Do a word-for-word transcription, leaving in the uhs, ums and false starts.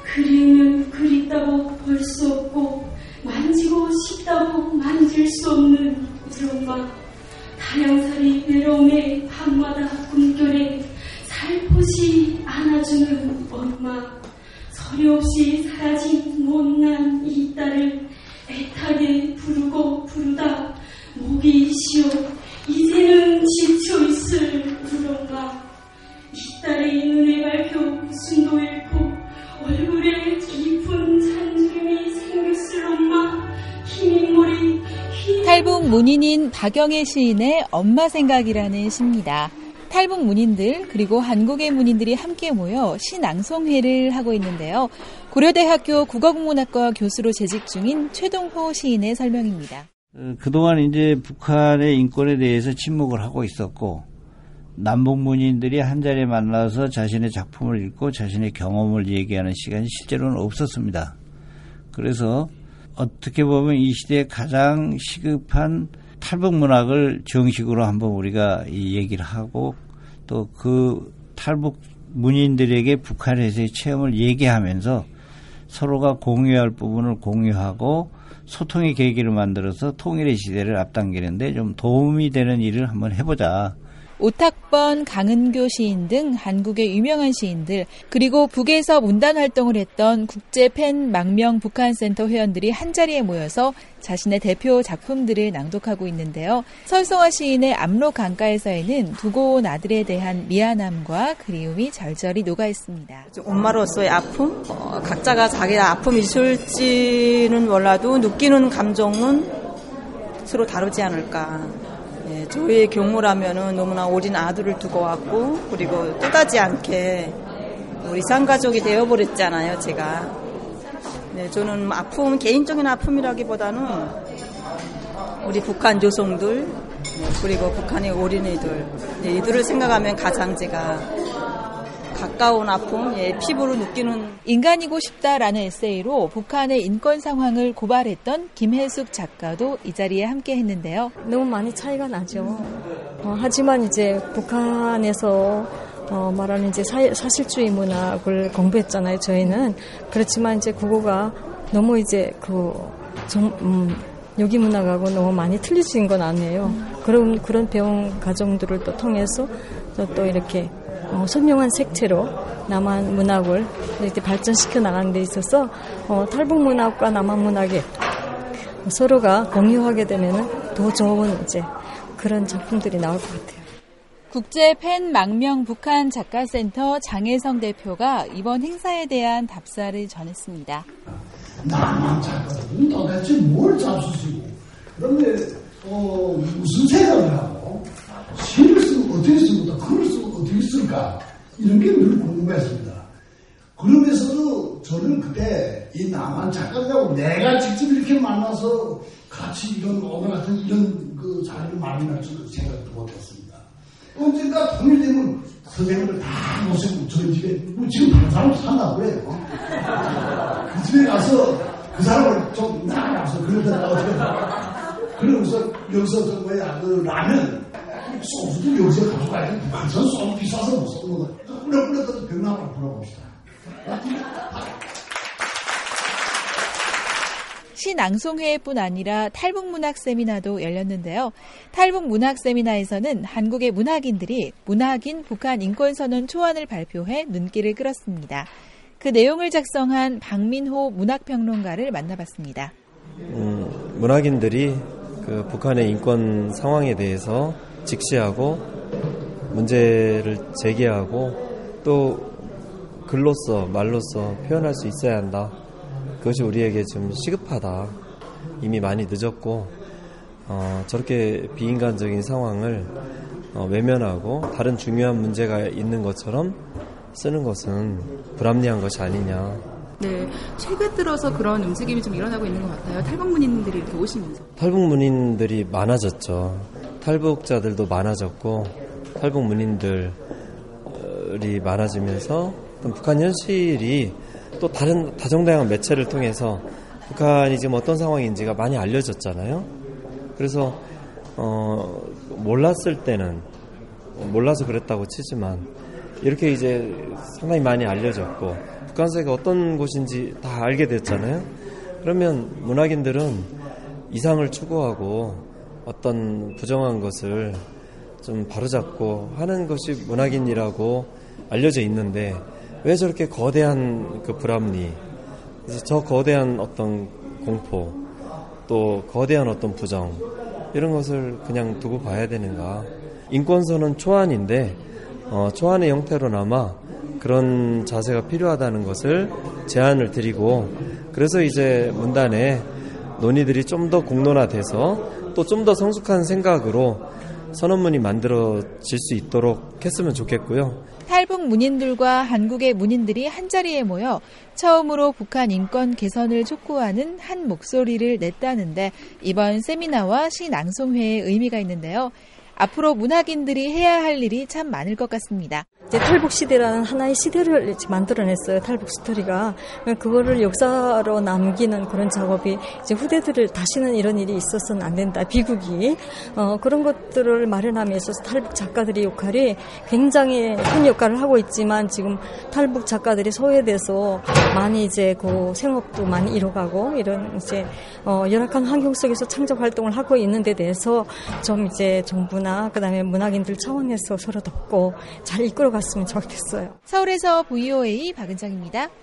그리는 그립다고 볼 수 없고 만지고 싶다고 만질 수 없는 우리 엄마. 타령살이 외로움에 밤마다 꿈결에 살포시 안아주는 엄마. 서리 없이 사라진 못난 이 딸을 애타게 부르고 부르다 목이 쉬어 이제는 지쳐있을 우리 엄마. 이 딸의 눈에 밝혀 웃음도 잃고 얼굴에 깊은 잔주름이 생겼을 엄마. 흰 머리 탈북 문인인 박영애 시인의 엄마 생각이라는 시입니다. 탈북 문인들 그리고 한국의 문인들이 함께 모여 시 낭송회를 하고 있는데요. 고려대학교 국어국문학과 교수로 재직 중인 최동호 시인의 설명입니다. 그동안 이제 북한의 인권에 대해서 침묵을 하고 있었고 남북 문인들이 한자리에 만나서 자신의 작품을 읽고 자신의 경험을 얘기하는 시간이 실제로는 없었습니다. 그래서 어떻게 보면 이 시대에 가장 시급한 탈북 문학을 정식으로 한번 우리가 이 얘기를 하고 또 그 탈북 문인들에게 북한에서의 체험을 얘기하면서 서로가 공유할 부분을 공유하고 소통의 계기를 만들어서 통일의 시대를 앞당기는데 좀 도움이 되는 일을 한번 해보자. 오탁번, 강은교 시인 등 한국의 유명한 시인들 그리고 북에서 문단 활동을 했던 국제 팬 망명 북한센터 회원들이 한자리에 모여서 자신의 대표 작품들을 낭독하고 있는데요. 설성화 시인의 압록 강가에서에는 두고 온 아들에 대한 미안함과 그리움이 절절히 녹아있습니다. 엄마로서의 아픔, 어, 각자가 자기의 아픔이 있을지는 몰라도 느끼는 감정은 서로 다르지 않을까. 예, 저희의 경우라면은 너무나 어린 아들을 두고 왔고 그리고 뜻하지 않게 우리 쌍가족이 되어버렸잖아요, 제가. 네, 저는 아픔, 개인적인 아픔이라기보다는 우리 북한 조성들 그리고 북한의 어린이들 네, 이들을 생각하면 가장 제가 가까운 아픔, 예, 피부로 느끼는. 인간이고 싶다라는 에세이로 북한의 인권 상황을 고발했던 김혜숙 작가도 이 자리에 함께 했는데요. 너무 많이 차이가 나죠. 어, 하지만 이제 북한에서 어, 말하는 이제 사, 사실주의 문학을 공부했잖아요, 저희는. 그렇지만 이제 국어가 너무 이제 그, 정, 음, 여기 문학하고 너무 많이 틀려진 건 아니에요. 그런, 그런 배운 과정들을 또 통해서 또 이렇게 어, 선명한 색채로 남한 문학을 이렇게 발전시켜 나가는 데 있어서 어, 탈북 문학과 남한 문학이 서로가 공유하게 되면 더 좋은 이제 그런 작품들이 나올 것 같아요. 국제 팬 망명 북한 작가센터 장혜성 대표가 이번 행사에 대한 답사를 전했습니다. 남한 작가들은 도대체 뭘 잡수시고 그런데 어, 무슨 생각을 하고 시를 쓰고 어떻게 쓰고 글을 쓰고 어떻게 쓸까 이런 게 늘 궁금했습니다. 그러면서도 저는 그때 이 남한 작가들하고 내가 직접 이렇게 만나서 같이 이런 오늘 같은 이런 그 자리를 마련할 줄 생각도 못했습니다. 언젠가 통일되면 선생님을 다 모시고 저희 집에 뭐 지금 다른 사람 산다고 그래요. 그 집에 가서 그 사람을 좀 나가서 그러다가 어떻게 그러면서 여기서 저 뭐야 그 라면 소주도 여기서 가져가야 돼. 북한선 소주 비싸서 못 쓰는 거. 끓여 끓여서 병나무를 불어봅시다. 시 낭송회뿐 아니라 탈북문학 세미나도 열렸는데요. 탈북문학 세미나에서는 한국의 문학인들이 문학인 북한 인권선언 초안을 발표해 눈길을 끌었습니다. 그 내용을 작성한 박민호 문학평론가를 만나봤습니다. 음, 문학인들이 그 북한의 인권 상황에 대해서 직시하고 문제를 제기하고 또 글로써 말로써 표현할 수 있어야 한다. 그것이 우리에게 좀 시급하다. 이미 많이 늦었고 어, 저렇게 비인간적인 상황을 어, 외면하고 다른 중요한 문제가 있는 것처럼 쓰는 것은 불합리한 것이 아니냐. 네, 최근 들어서 그런 움직임이 좀 일어나고 있는 것 같아요. 탈북문인들이 이렇게 오시면서. 탈북문인들이 많아졌죠. 탈북자들도 많아졌고 탈북문인들이 많아지면서 북한 현실이 또 다른 다정다양한 매체를 통해서 북한이 지금 어떤 상황인지가 많이 알려졌잖아요. 그래서 어, 몰랐을 때는 몰라서 그랬다고 치지만 이렇게 이제 상당히 많이 알려졌고 북한사회가 어떤 곳인지 다 알게 됐잖아요. 그러면 문학인들은 이상을 추구하고 어떤 부정한 것을 좀 바로잡고 하는 것이 문학인이라고 알려져 있는데 왜 저렇게 거대한 그 불합리, 그래서 저 거대한 어떤 공포, 또 거대한 어떤 부정 이런 것을 그냥 두고 봐야 되는가. 인권선은 초안인데 어, 초안의 형태로나마 그런 자세가 필요하다는 것을 제안을 드리고, 그래서 이제 문단에 논의들이 좀 더 공론화돼서 또 좀 더 성숙한 생각으로 선언문이 만들어질 수 있도록 했으면 좋겠고요. 탈북 문인들과 한국의 문인들이 한자리에 모여 처음으로 북한 인권 개선을 촉구하는 한 목소리를 냈다는데, 이번 세미나와 시낭송회의 의미가 있는데요. 앞으로 문학인들이 해야 할 일이 참 많을 것 같습니다. 이제 탈북 시대라는 하나의 시대를 만들어냈어요. 탈북 스토리가. 그거를 역사로 남기는 그런 작업이 이제 후대들을 다시는 이런 일이 있어서는 안 된다. 비극이. 어, 그런 것들을 마련함에 있어서 탈북 작가들의 역할이 굉장히 큰 역할을 하고 있지만, 지금 탈북 작가들이 소외돼서 많이 이제 그 생업도 많이 잃어가고 이런 이제 어, 열악한 환경 속에서 창작 활동을 하고 있는 데 대해서 좀 이제 정부나 그다음에 문학인들 차원에서 서로 돕고 잘 이끌어갔으면 좋겠어요. 서울에서 브이오에이 박은정입니다.